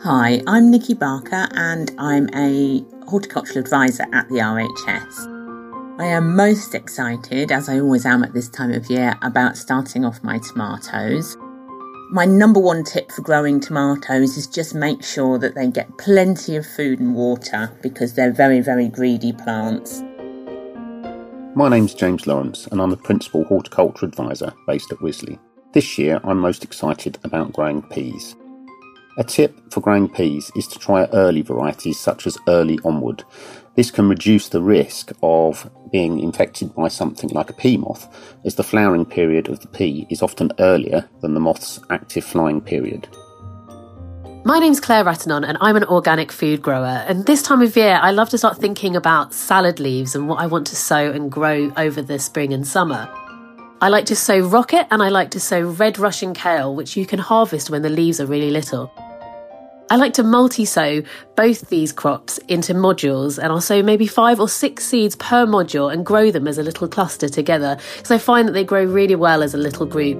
Hi, I'm Nikki Barker and I'm a horticultural advisor at the RHS. I am most excited, as I always am at this time of year, about starting off my tomatoes. My number one tip for growing tomatoes is just make sure that they get plenty of food and water because they're very, very greedy plants. My name's James Lawrence and I'm the Principal Horticulture Advisor based at Wisley. This year I'm most excited about growing peas. A tip for growing peas is to try early varieties such as Early Onward. This can reduce the risk of being infected by something like a pea moth, as the flowering period of the pea is often earlier than the moth's active flying period. My name's Claire Rattenon and I'm an organic food grower, and this time of year I love to start thinking about salad leaves and what I want to sow and grow over the spring and summer. I like to sow rocket and I like to sow red Russian kale, which you can harvest when the leaves are really little. I like to multi-sow both these crops into modules, and I'll sow maybe 5 or 6 seeds per module and grow them as a little cluster together because I find that they grow really well as a little group.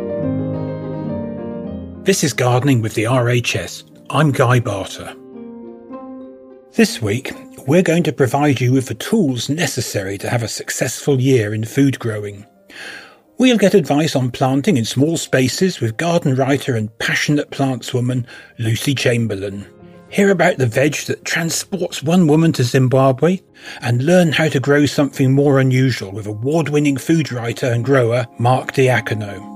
This is Gardening with the RHS. I'm Guy Barter. This week, we're going to provide you with the tools necessary to have a successful year in food growing. We'll get advice on planting in small spaces with garden writer and passionate plantswoman Lucy Chamberlain. Hear about the veg that transports one woman to Zimbabwe, and learn how to grow something more unusual with award-winning food writer and grower Mark Diacono.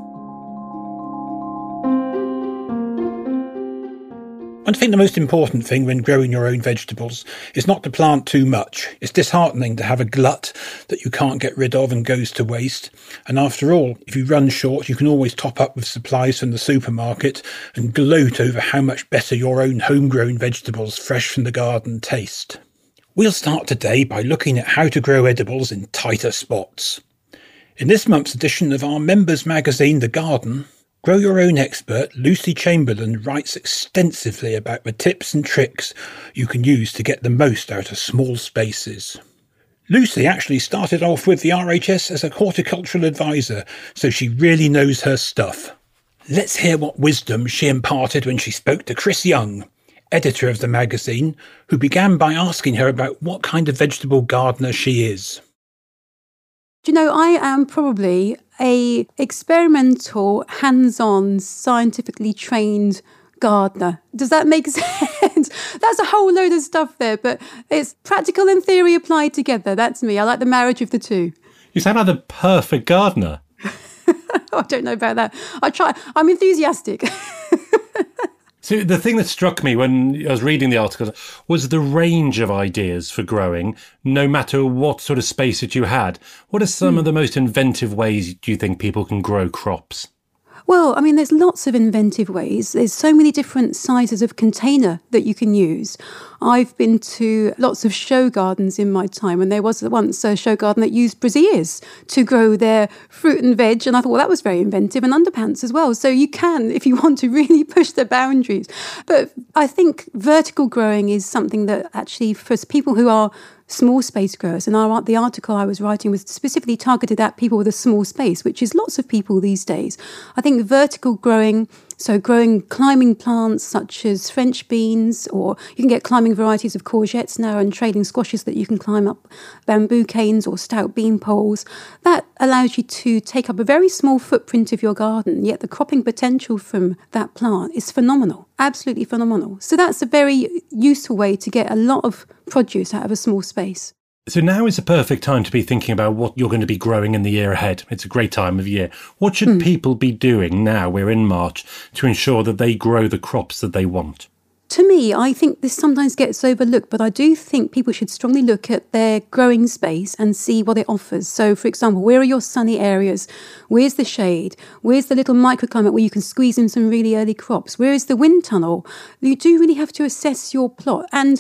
I think the most important thing when growing your own vegetables is not to plant too much. It's disheartening to have a glut that you can't get rid of and goes to waste. And after all, if you run short, you can always top up with supplies from the supermarket and gloat over how much better your own homegrown vegetables fresh from the garden taste. We'll start today by looking at how to grow edibles in tighter spots. In this month's edition of our members magazine, The Garden, Grow Your Own expert Lucy Chamberlain writes extensively about the tips and tricks you can use to get the most out of small spaces. Lucy actually started off with the RHS as a horticultural advisor, so she really knows her stuff. Let's hear what wisdom she imparted when she spoke to Chris Young, editor of the magazine, who began by asking her about what kind of vegetable gardener she is. Do you know, I am probably a experimental, hands-on, scientifically trained gardener. Does that make sense? That's a whole load of stuff there, but it's practical and theory applied together. That's me. I like the marriage of the two. You sound like the perfect gardener. I don't know about that. I try. I'm enthusiastic. So the thing that struck me when I was reading the article was the range of ideas for growing, no matter what sort of space that you had. What are some of the most inventive ways do you think people can grow crops? Well, I mean, there's lots of inventive ways. There's so many different sizes of container that you can use. I've been to lots of show gardens in my time, and there was once a show garden that used brassieres to grow their fruit and veg, and I thought, well, that was very inventive, and underpants as well. So you can, if you want to really push the boundaries. But I think vertical growing is something that actually, for people who are small space growers, and the article I was writing was specifically targeted at people with a small space, which is lots of people these days. I think vertical growing, so growing climbing plants such as French beans, or you can get climbing varieties of courgettes now and trailing squashes that you can climb up, bamboo canes or stout bean poles. That allows you to take up a very small footprint of your garden, yet the cropping potential from that plant is phenomenal, absolutely phenomenal. So that's a very useful way to get a lot of produce out of a small space. So now is the perfect time to be thinking about what you're going to be growing in the year ahead. It's a great time of year. What should people be doing now, we're in March, to ensure that they grow the crops that they want? To me, I think this sometimes gets overlooked, but I do think people should strongly look at their growing space and see what it offers. So, for example, where are your sunny areas? Where's the shade? Where's the little microclimate where you can squeeze in some really early crops? Where is the wind tunnel? You do really have to assess your plot. And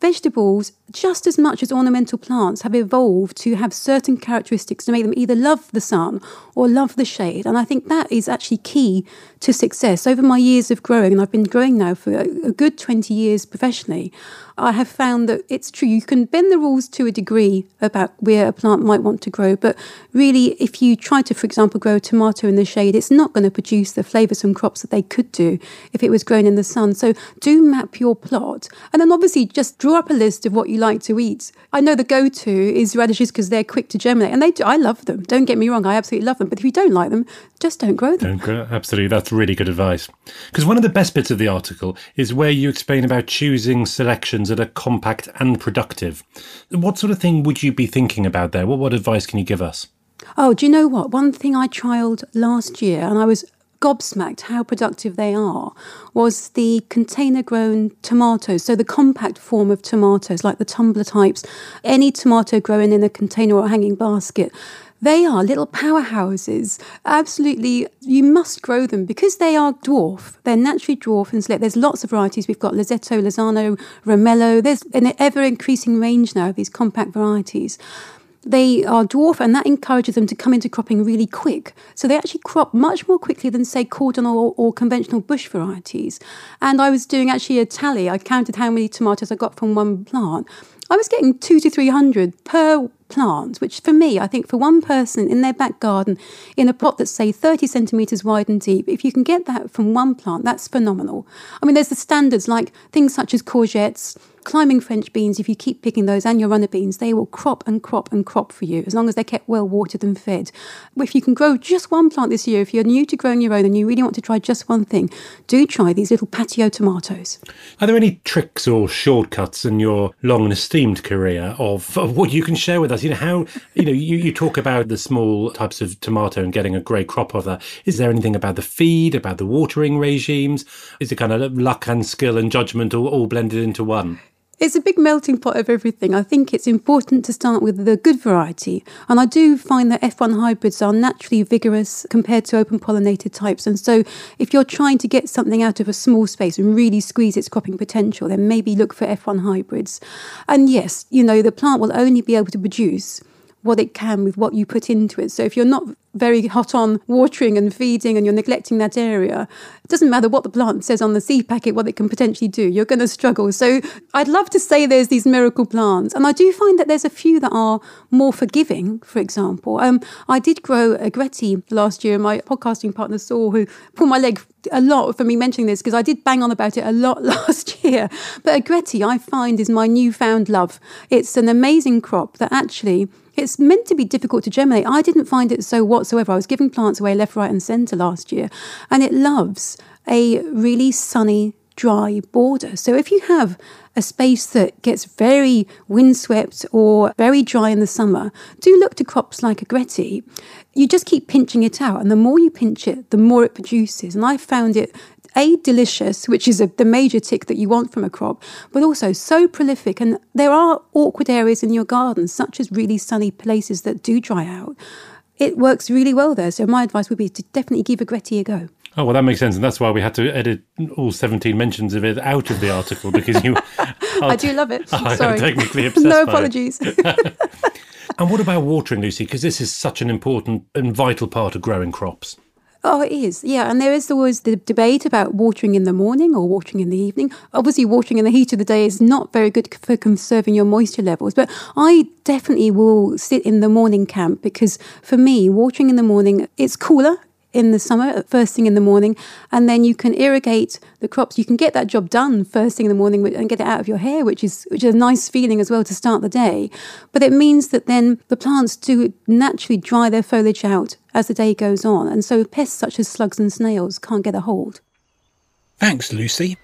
vegetables, just as much as ornamental plants, have evolved to have certain characteristics to make them either love the sun or love the shade. And I think that is actually key to success. Over my years of growing, and I've been growing now for a good 20 years professionally, I have found that it's true. You can bend the rules to a degree about where a plant might want to grow. But really, if you try to, for example, grow a tomato in the shade, it's not going to produce the flavoursome crops that they could do if it was grown in the sun. So do map your plot. And then obviously just draw up a list of what you like to eat. I know the go-to is radishes because they're quick to germinate. And I love them. Don't get me wrong. I absolutely love them. But if you don't like them, just don't grow them. Absolutely. That's really good advice. Because one of the best bits of the article is where you explain about choosing selections that are compact and productive. What sort of thing would you be thinking about there? What advice can you give us? Oh, do you know what? One thing I trialled last year, and I was gobsmacked how productive they are, was the container-grown tomatoes. So the compact form of tomatoes, like the tumbler types, any tomato growing in a container or a hanging basket. They are little powerhouses. Absolutely, you must grow them because they are dwarf. They're naturally dwarf and select. There's lots of varieties. We've got Lisetto, Lozano, Romello. There's an ever-increasing range now of these compact varieties. They are dwarf, and that encourages them to come into cropping really quick. So they actually crop much more quickly than, say, cordon or conventional bush varieties. And I was doing actually a tally. I counted how many tomatoes I got from one plant. I was getting 200 to 300 per plant, which for me, I think for one person in their back garden, in a pot that's, say, 30 centimetres wide and deep, if you can get that from one plant, that's phenomenal. I mean, there's the standards like things such as courgettes, climbing French beans. If you keep picking those and your runner beans, they will crop and crop and crop for you as long as they're kept well watered and fed. If you can grow just one plant this year, if you're new to growing your own and you really want to try just one thing, do try these little patio tomatoes. Are there any tricks or shortcuts in your long and esteemed career of what you can share with us? You know, how, you talk about the small types of tomato and getting a great crop of that. Is there anything about the feed, about the watering regimes? Is it kind of luck and skill and judgment all blended into one? It's a big melting pot of everything. I think it's important to start with the good variety. And I do find that F1 hybrids are naturally vigorous compared to open pollinated types. And so if you're trying to get something out of a small space and really squeeze its cropping potential, then maybe look for F1 hybrids. And yes, the plant will only be able to produce what it can with what you put into it. So if you're not very hot on watering and feeding and you're neglecting that area, it doesn't matter what the plant says on the seed packet, what it can potentially do. You're going to struggle. So I'd love to say there's these miracle plants. And I do find that there's a few that are more forgiving, for example. I did grow agretti last year. My podcasting partner Saul, who pulled my leg a lot for me mentioning this because I did bang on about it a lot last year. But agretti, I find, is my newfound love. It's an amazing crop that actually... it's meant to be difficult to germinate. I didn't find it so whatsoever. I was giving plants away left, right and centre last year. And it loves a really sunny, dry border. So if you have a space that gets very windswept or very dry in the summer, do look to crops like agretti. You just keep pinching it out. And the more you pinch it, the more it produces. And I found it delicious, which is the major tick that you want from a crop, but also so prolific. And there are awkward areas in your garden, such as really sunny places that do dry out. It works really well there. So my advice would be to definitely give agretti a go. Oh, well, that makes sense. And that's why we had to edit all 17 mentions of it out of the article, because you... I do love it. Sorry. I'm technically obsessed No apologies. And what about watering, Lucy? Because this is such an important and vital part of growing crops. Oh, it is. Yeah. And there is always the debate about watering in the morning or watering in the evening. Obviously, watering in the heat of the day is not very good for conserving your moisture levels. But I definitely will sit in the morning camp because for me, watering in the morning, it's cooler in the summer, first thing in the morning, and then you can irrigate the crops. You can get that job done first thing in the morning and get it out of your hair, which is a nice feeling as well to start the day. But it means that then the plants do naturally dry their foliage out as the day goes on, and so pests such as slugs and snails can't get a hold. Thanks, Lucy.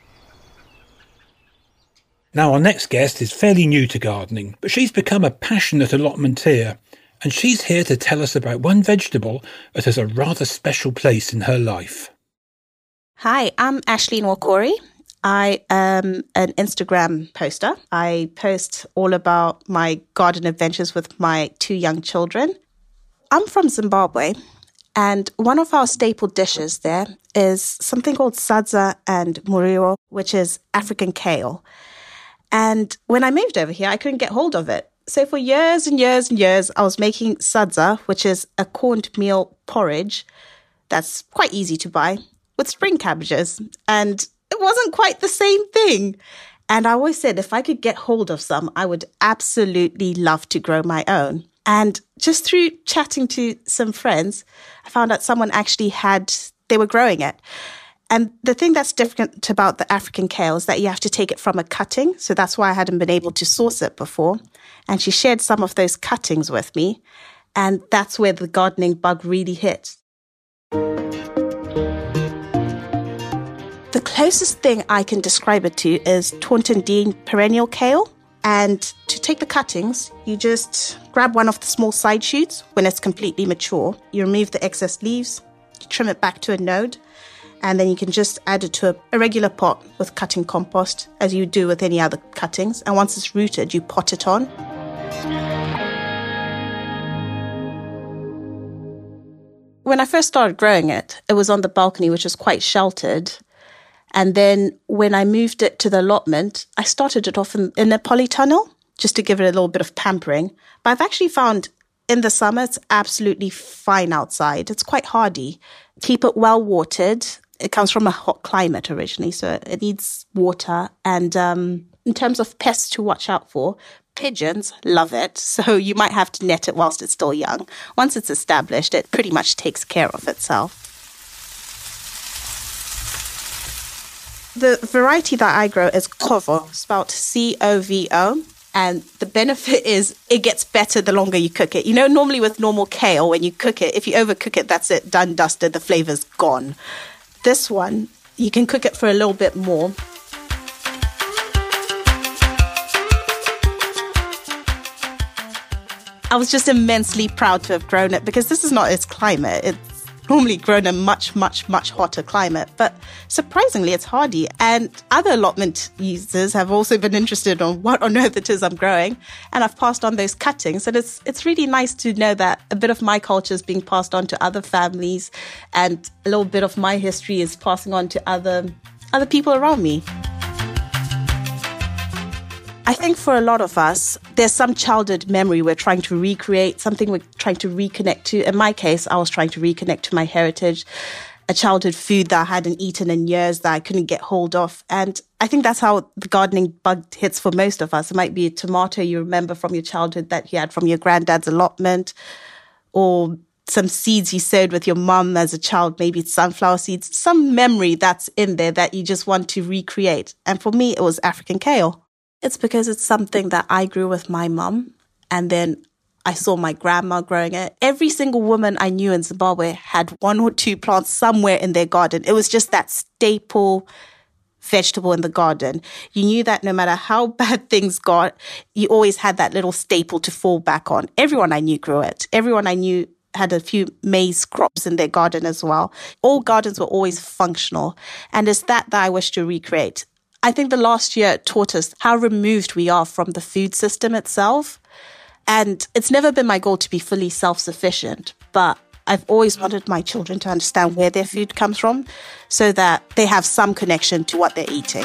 Now, our next guest is fairly new to gardening, but she's become a passionate allotmenteer, and she's here to tell us about one vegetable that has a rather special place in her life. Hi, I'm Ashleen Wakori. I am an Instagram poster. I post all about my garden adventures with my 2 young children. I'm from Zimbabwe, and one of our staple dishes there is something called sadza and muriwo, which is African kale. And when I moved over here, I couldn't get hold of it. So for years and years and years, I was making sadza, which is a corned meal porridge that's quite easy to buy, with spring cabbages. And it wasn't quite the same thing. And I always said, if I could get hold of some, I would absolutely love to grow my own. And just through chatting to some friends, I found out someone actually they were growing it. And the thing that's different about the African kale is that you have to take it from a cutting. So that's why I hadn't been able to source it before. And she shared some of those cuttings with me. And that's where the gardening bug really hit. The closest thing I can describe it to is Taunton Dean perennial kale. And to take the cuttings, you just grab one of the small side shoots when it's completely mature. You remove the excess leaves, you trim it back to a node, and then you can just add it to a regular pot with cutting compost, as you do with any other cuttings. And once it's rooted, you pot it on. When I first started growing it, it was on the balcony, which was quite sheltered. And then when I moved it to the allotment, I started it off in a polytunnel just to give it a little bit of pampering. But I've actually found in the summer, it's absolutely fine outside. It's quite hardy. Keep it well watered. It comes from a hot climate originally, so it needs water. And in terms of pests to watch out for, pigeons love it. So you might have to net it whilst it's still young. Once it's established, it pretty much takes care of itself. The variety that I grow is Kovo, spelled C-O-V-O. And the benefit is it gets better the longer you cook it. You know, normally with normal kale, when you cook it, if you overcook it, that's it, done, dusted, the flavor's gone. This one, you can cook it for a little bit more. I was just immensely proud to have grown it because this is not its climate. It's normally grown in much, much, much hotter climate. But surprisingly, it's hardy. And other allotment users have also been interested on what on earth it is I'm growing. And I've passed on those cuttings. And it's really nice to know that a bit of my culture is being passed on to other families. And a little bit of my history is passing on to other people around me. I think for a lot of us, there's some childhood memory we're trying to recreate, something we're trying to reconnect to. In my case, I was trying to reconnect to my heritage, a childhood food that I hadn't eaten in years that I couldn't get hold of. And I think that's how the gardening bug hits for most of us. It might be a tomato you remember from your childhood that you had from your granddad's allotment, or some seeds you sowed with your mum as a child, maybe it's sunflower seeds, some memory that's in there that you just want to recreate. And for me, it was African kale. It's because it's something that I grew with my mum, and then I saw my grandma growing it. Every single woman I knew in Zimbabwe had one or two plants somewhere in their garden. It was just that staple vegetable in the garden. You knew that no matter how bad things got, you always had that little staple to fall back on. Everyone I knew grew it. Everyone I knew had a few maize crops in their garden as well. All gardens were always functional, and it's that I wish to recreate. I think the last year taught us how removed we are from the food system itself. And it's never been my goal to be fully self-sufficient, but I've always wanted my children to understand where their food comes from so that they have some connection to what they're eating.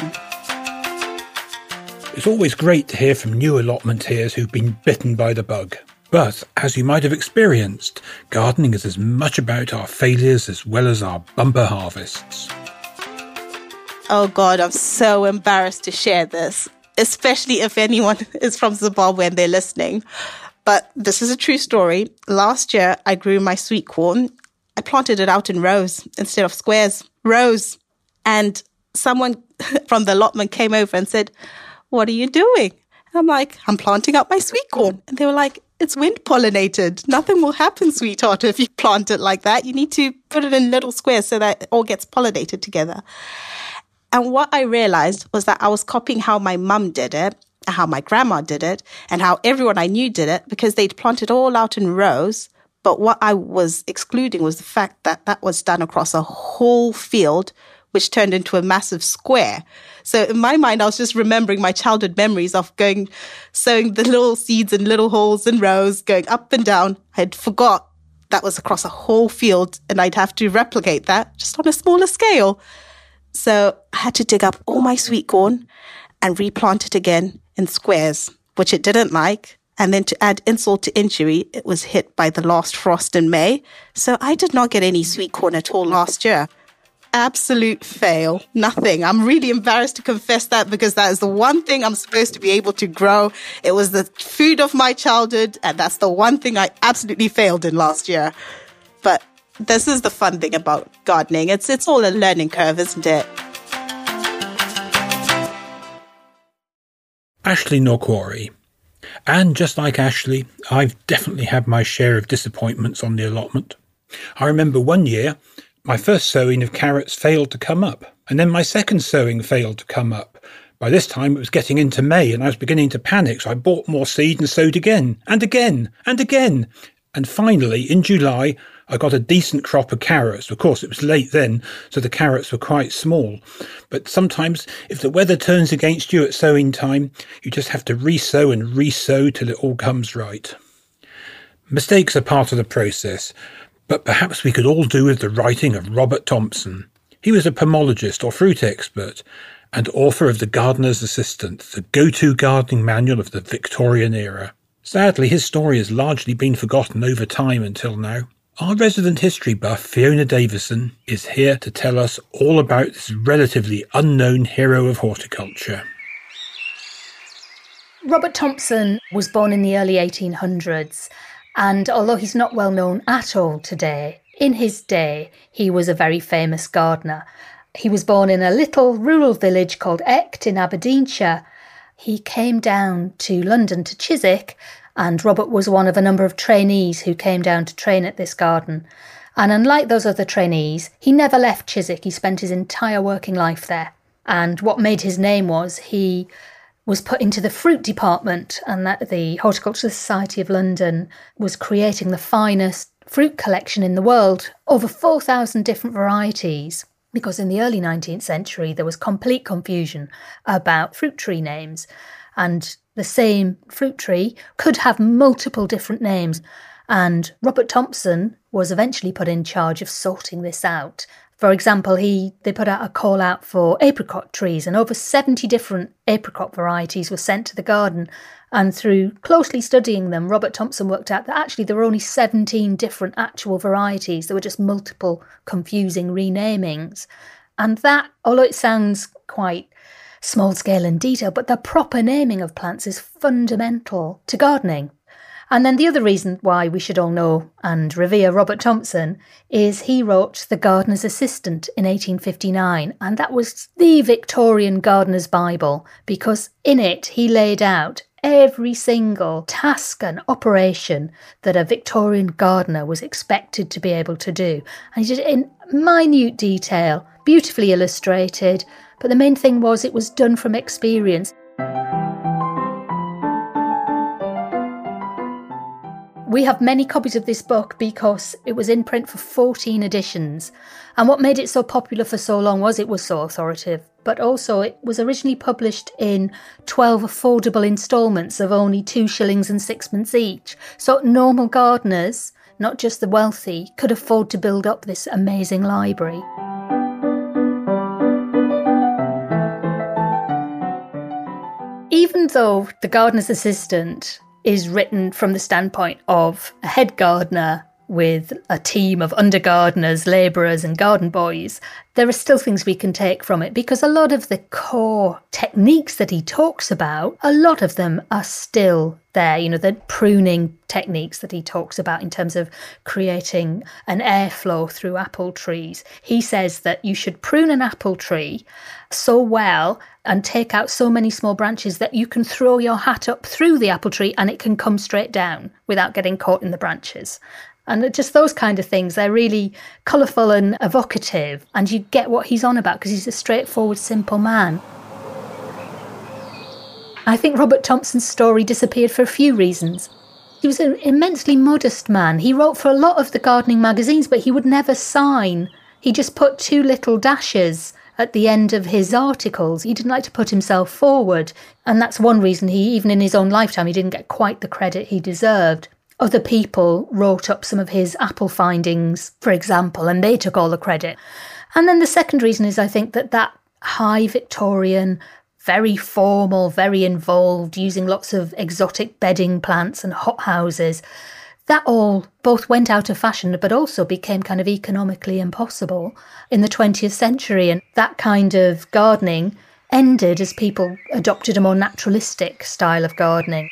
It's always great to hear from new allotmenteers who've been bitten by the bug. But, as you might have experienced, gardening is as much about our failures as well as our bumper harvests. Oh God, I'm so embarrassed to share this, especially if anyone is from Zimbabwe and they're listening. But this is a true story. Last year, I grew my sweet corn. I planted it out in rows instead of squares. Rows. And someone from the allotment came over and said, "What are you doing?" And I'm like, "I'm planting out my sweet corn." And they were like, "It's wind pollinated. Nothing will happen, sweetheart, if you plant it like that. You need to put it in little squares so that it all gets pollinated together." And what I realized was that I was copying how my mum did it, how my grandma did it, and how everyone I knew did it, because they'd planted all out in rows. But what I was excluding was the fact that that was done across a whole field, which turned into a massive square. So in my mind, I was just remembering my childhood memories of sowing the little seeds in little holes and rows, going up and down. I had forgot that was across a whole field, and I'd have to replicate that just on a smaller scale. So I had to dig up all my sweet corn and replant it again in squares, which it didn't like. And then to add insult to injury, it was hit by the last frost in May. So I did not get any sweet corn at all last year. Absolute fail. Nothing. I'm really embarrassed to confess that, because that is the one thing I'm supposed to be able to grow. It was the food of my childhood, and that's the one thing I absolutely failed in last year. But this is the fun thing about gardening. It's all a learning curve, isn't it? Ashley Norquarrie. And just like Ashley, I've definitely had my share of disappointments on the allotment. I remember one year, my first sowing of carrots failed to come up, and then my second sowing failed to come up. By this time it was getting into May and I was beginning to panic, so I bought more seed and sowed again, and again, and again. And finally, in July, I got a decent crop of carrots. Of course, it was late then, so the carrots were quite small. But sometimes, if the weather turns against you at sowing time, you just have to re-sow and re-sow till it all comes right. Mistakes are part of the process, but perhaps we could all do with the writing of Robert Thompson. He was a pomologist or fruit expert and author of The Gardener's Assistant, the go-to gardening manual of the Victorian era. Sadly, his story has largely been forgotten over time until now. Our resident history buff, Fiona Davison, is here to tell us all about this relatively unknown hero of horticulture. Robert Thompson was born in the early 1800s, and although he's not well known at all today, in his day he was a very famous gardener. He was born in a little rural village called Echt in Aberdeenshire. He came down to London, to Chiswick, and Robert was one of a number of trainees who came down to train at this garden. And unlike those other trainees, he never left Chiswick. He spent his entire working life there. And what made his name was he was put into the fruit department, and that the Horticultural Society of London was creating the finest fruit collection in the world, over 4,000 different varieties, because in the early 19th century there was complete confusion about fruit tree names, and the same fruit tree could have multiple different names. And Robert Thompson was eventually put in charge of sorting this out. For example, they put out a call out for apricot trees, and over 70 different apricot varieties were sent to the garden. And through closely studying them, Robert Thompson worked out that actually there were only 17 different actual varieties. There were just multiple confusing renamings. And that, although it sounds quite small scale and detail, but the proper naming of plants is fundamental to gardening. And then the other reason why we should all know and revere Robert Thompson is he wrote The Gardener's Assistant in 1859, and that was the Victorian gardener's Bible, because in it he laid out every single task and operation that a Victorian gardener was expected to be able to do. And he did it in minute detail, beautifully illustrated, but the main thing was it was done from experience. We have many copies of this book because it was in print for 14 editions. And what made it so popular for so long was it was so authoritative, but also it was originally published in 12 affordable instalments of only 2 shillings and 6pence each. So normal gardeners, not just the wealthy, could afford to build up this amazing library. Even though The Gardener's Assistant is written from the standpoint of a head gardener with a team of under gardeners, labourers and garden boys, there are still things we can take from it, because a lot of the core techniques that he talks about, a lot of them are still there. You know, the pruning techniques that he talks about in terms of creating an airflow through apple trees. He says that you should prune an apple tree so well and take out so many small branches that you can throw your hat up through the apple tree and it can come straight down without getting caught in the branches. And just those kind of things, they're really colourful and evocative, and you get what he's on about because he's a straightforward, simple man. I think Robert Thompson's story disappeared for a few reasons. He was an immensely modest man. He wrote for a lot of the gardening magazines, but he would never sign. He just put 2 little dashes at the end of his articles. He didn't like to put himself forward, and that's one reason even in his own lifetime, he didn't get quite the credit he deserved. Other people wrote up some of his apple findings, for example, and they took all the credit. And then the second reason is I think that high Victorian very formal, very involved, using lots of exotic bedding plants and hothouses. That all both went out of fashion, but also became kind of economically impossible in the 20th century. And that kind of gardening ended as people adopted a more naturalistic style of gardening.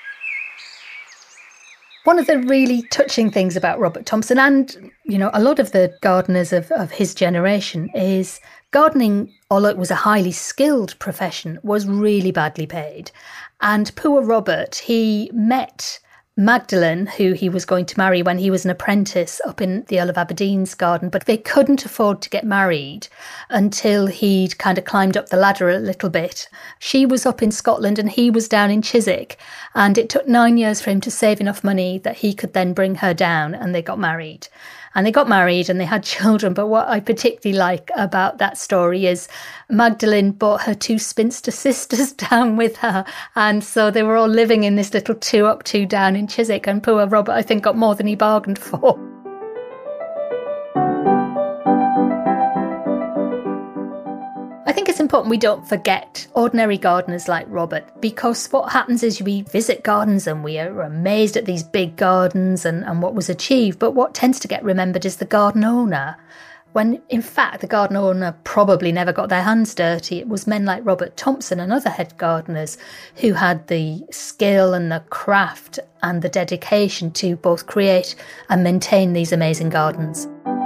One of the really touching things about Robert Thompson and, a lot of the gardeners of his generation is gardening, although it was a highly skilled profession, was really badly paid. And poor Robert, he met Magdalen, who he was going to marry when he was an apprentice up in the Earl of Aberdeen's garden, but they couldn't afford to get married until he'd kind of climbed up the ladder a little bit. She was up in Scotland and he was down in Chiswick, and it took 9 years for him to save enough money that he could then bring her down, and they got married. And they got married and they had children. But what I particularly like about that story is Magdalen brought her 2 spinster sisters down with her. And so they were all living in this little 2 up, 2 down in Chiswick. And poor Robert, I think, got more than he bargained for. I think it's important we don't forget ordinary gardeners like Robert, because what happens is we visit gardens and we are amazed at these big gardens and what was achieved, but what tends to get remembered is the garden owner, when in fact the garden owner probably never got their hands dirty. It was men like Robert Thompson and other head gardeners who had the skill and the craft and the dedication to both create and maintain these amazing gardens.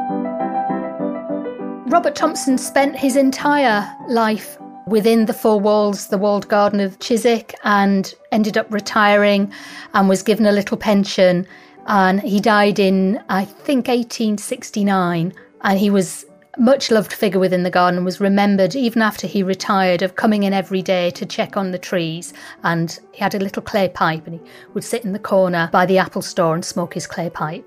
Robert Thompson spent his entire life within the 4 walls, the walled garden of Chiswick, and ended up retiring and was given a little pension. And he died in, I think, 1869. And he was a much loved figure within the garden and was remembered even after he retired of coming in every day to check on the trees. And he had a little clay pipe and he would sit in the corner by the apple store and smoke his clay pipe.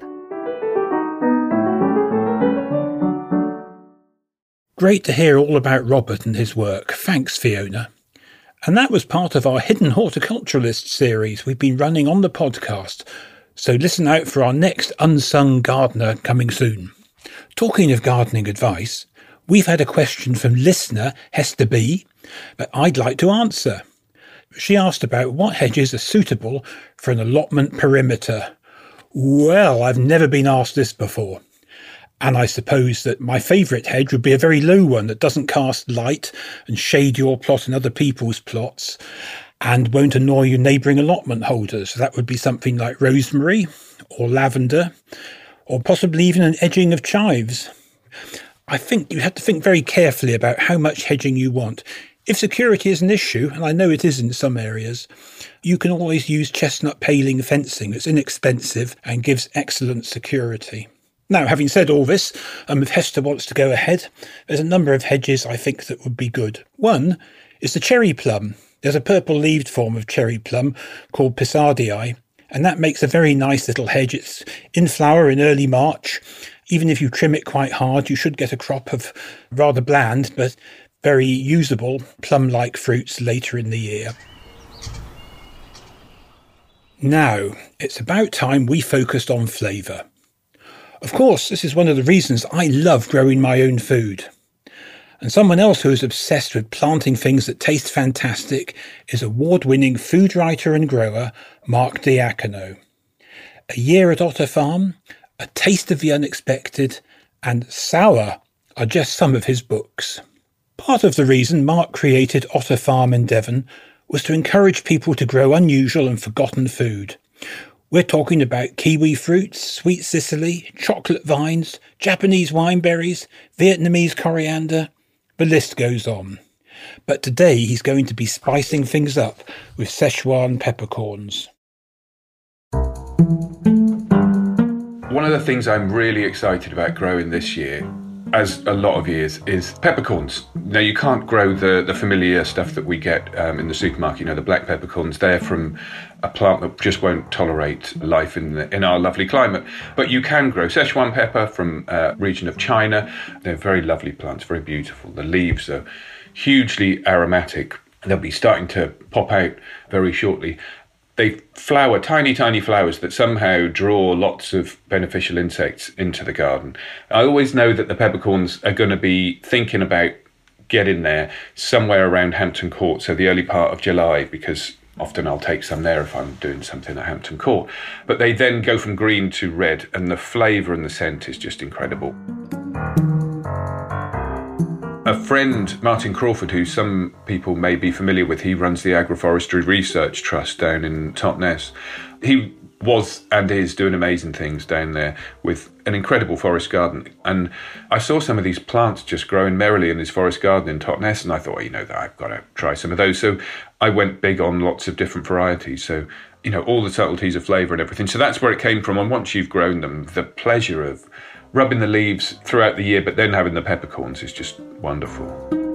Great to hear all about Robert and his work. Thanks, Fiona. And that was part of our Hidden Horticulturalist series we've been running on the podcast, so listen out for our next Unsung Gardener coming soon. Talking of gardening advice, we've had a question from listener Hester B that I'd like to answer. She asked about what hedges are suitable for an allotment perimeter. Well, I've never been asked this before. And I suppose that my favourite hedge would be a very low one that doesn't cast light and shade your plot and other people's plots and won't annoy your neighbouring allotment holders. That would be something like rosemary or lavender or possibly even an edging of chives. I think you have to think very carefully about how much hedging you want. If security is an issue, and I know it is in some areas, you can always use chestnut paling fencing. It's inexpensive and gives excellent security. Now, having said all this, if Hester wants to go ahead, there's a number of hedges I think that would be good. One is the cherry plum. There's a purple-leaved form of cherry plum called Pissardii, and that makes a very nice little hedge. It's in flower in early March. Even if you trim it quite hard, you should get a crop of rather bland but very usable plum-like fruits later in the year. Now, it's about time we focused on flavour. Of course, this is one of the reasons I love growing my own food. And someone else who is obsessed with planting things that taste fantastic is award-winning food writer and grower Mark Diacono. A Year at Otter Farm, A Taste of the Unexpected, and Sour are just some of his books. Part of the reason Mark created Otter Farm in Devon was to encourage people to grow unusual and forgotten food. We're talking about kiwi fruits, sweet Sicily, chocolate vines, Japanese wineberries, Vietnamese coriander. The list goes on. But today he's going to be spicing things up with Szechuan peppercorns. One of the things I'm really excited about growing this year, as a lot of years, is peppercorns. Now, you can't grow the familiar stuff that we get in the supermarket, the black peppercorns. They're from a plant that just won't tolerate life in our lovely climate. But you can grow Szechuan pepper from a region of China. They're very lovely plants, very beautiful. The leaves are hugely aromatic. They'll be starting to pop out very shortly. They flower, tiny, tiny flowers that somehow draw lots of beneficial insects into the garden. I always know that the peppercorns are going to be thinking about get in there somewhere around Hampton Court, so the early part of July, because often I'll take some there if I'm doing something at Hampton Court. But they then go from green to red, and the flavour and the scent is just incredible. A friend, Martin Crawford, who some people may be familiar with, he runs the Agroforestry Research Trust down in Totnes. He was and is doing amazing things down there with an incredible forest garden. And I saw some of these plants just growing merrily in his forest garden in Totnes, and I thought, I've got to try some of those. So I went big on lots of different varieties. So, all the subtleties of flavour and everything. So that's where it came from. And once you've grown them, the pleasure of rubbing the leaves throughout the year, but then having the peppercorns is just wonderful.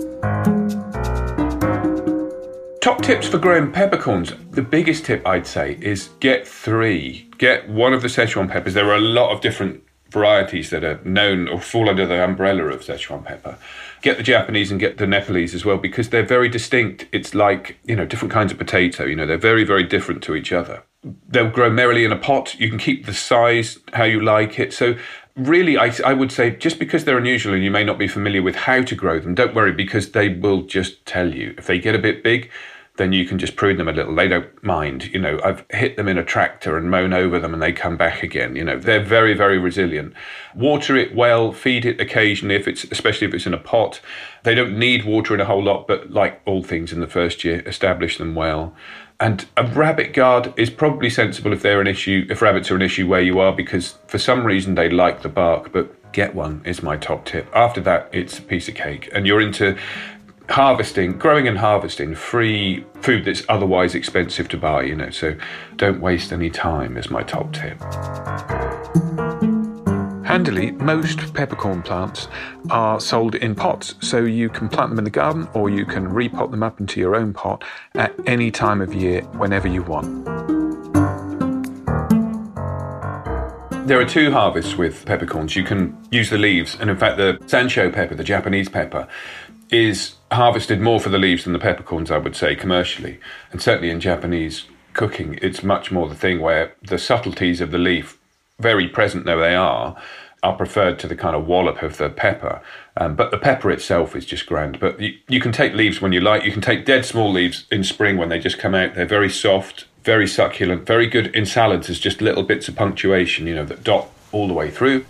Top tips for growing peppercorns. The biggest tip I'd say is get 3. Get one of the Szechuan peppers. There are a lot of different varieties that are known or fall under the umbrella of Szechuan pepper. Get the Japanese and get the Nepalese as well, because they're very distinct. It's like, different kinds of potato. They're very, very different to each other. They'll grow merrily in a pot. You can keep the size how you like it. So really, I would say, just because they're unusual and you may not be familiar with how to grow them, don't worry, because they will just tell you. If they get a bit big, then you can just prune them a little. They don't mind. I've hit them in a tractor and mown over them and they come back again. They're very, very resilient. Water it well, feed it occasionally, especially if it's in a pot. They don't need water in a whole lot, but like all things in the first year, establish them well. And a rabbit guard is probably sensible if rabbits are an issue where you are, because for some reason they like the bark, but get one is my top tip. After that, it's a piece of cake. And you're into growing and harvesting free food that's otherwise expensive to buy, so don't waste any time is my top tip. Handily, most peppercorn plants are sold in pots, so you can plant them in the garden or you can repot them up into your own pot at any time of year, whenever you want. There are 2 harvests with peppercorns. You can use the leaves, and in fact the Sancho pepper, the Japanese pepper, is harvested more for the leaves than the peppercorns, I would say, commercially. And certainly in Japanese cooking, it's much more the thing where the subtleties of the leaf, very present though they are preferred to the kind of wallop of the pepper. But the pepper itself is just grand. But you can take leaves when you like. You can take dead small leaves in spring when they just come out. They're very soft, very succulent, very good in salads as just little bits of punctuation, that dot all the way through.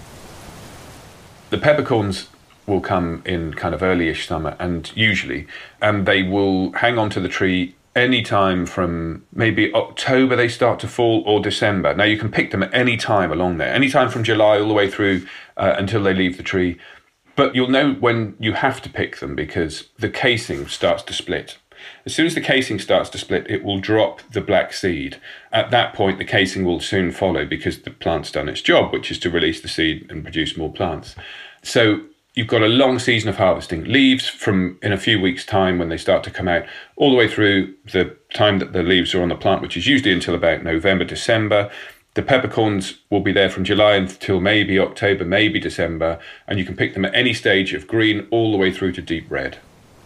The peppercorns will come in kind of early-ish summer, and they will hang on to the tree any time from maybe October they start to fall, or December. Now you can pick them at any time along there, any time from July all the way through until they leave the tree. But you'll know when you have to pick them, because the casing starts to split. As soon as the casing starts to split, it will drop the black seed. At that point, the casing will soon follow, because the plant's done its job, which is to release the seed and produce more plants. So you've got a long season of harvesting. Leaves from in a few weeks' time when they start to come out, all the way through the time that the leaves are on the plant, which is usually until about November, December. The peppercorns will be there from July until maybe October, maybe December, and you can pick them at any stage of green all the way through to deep red.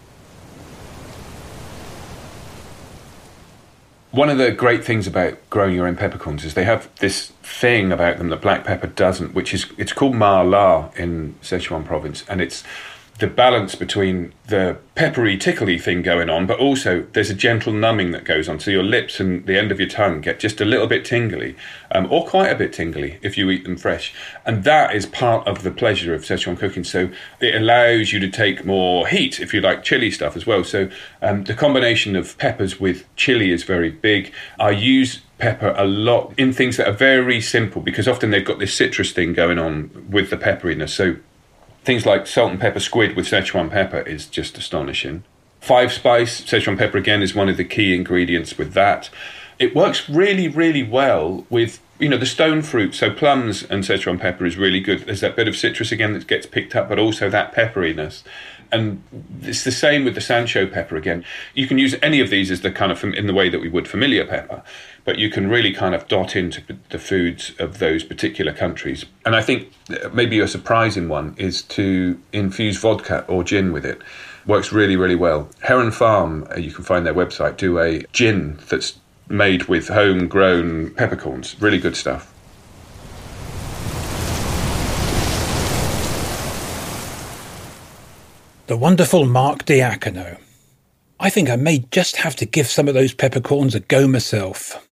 One of the great things about growing your own peppercorns is they have this thing about them that black pepper doesn't, it's called ma la in Sichuan province, and it's the balance between the peppery, tickly thing going on, but also there's a gentle numbing that goes on, so your lips and the end of your tongue get just a little bit tingly, or quite a bit tingly if you eat them fresh. And that is part of the pleasure of Sichuan cooking, so it allows you to take more heat if you like chili stuff as well. So the combination of peppers with chili is very big. I use pepper a lot in things that are very simple, because often they've got this citrus thing going on with the pepperiness. So things like salt and pepper squid with Szechuan pepper is just astonishing. 5-spice, Szechuan pepper again is one of the key ingredients with that. It works really, really well with, the stone fruit. So plums and Szechuan pepper is really good. There's that bit of citrus again that gets picked up, but also that pepperiness. And it's the same with the Sancho pepper again. You can use any of these as the kind of, in the way that we would familiar pepper, but you can really kind of dot into the foods of those particular countries. And I think maybe a surprising one is to infuse vodka or gin with it. Works really, really well. Heron Farm, you can find their website, do a gin that's made with homegrown peppercorns. Really good stuff. the wonderful Mark Diacono. I think I may just have to give some of those peppercorns a go myself.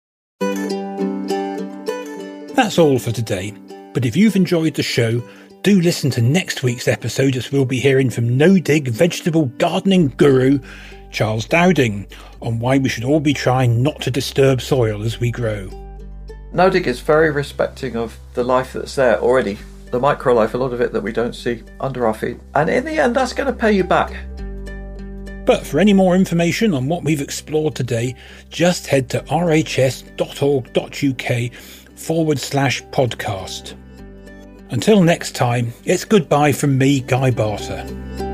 That's all for today, but if you've enjoyed the show, do listen to next week's episode as we'll be hearing from no-dig vegetable gardening guru Charles Dowding on why we should all be trying not to disturb soil as we grow. No-dig is very respecting of the life that's there already, the micro-life, a lot of it that we don't see under our feet. And in the end, that's going to pay you back. But for any more information on what we've explored today, just head to rhs.org.uk/podcast. Until next time, it's goodbye from me, Guy Barter.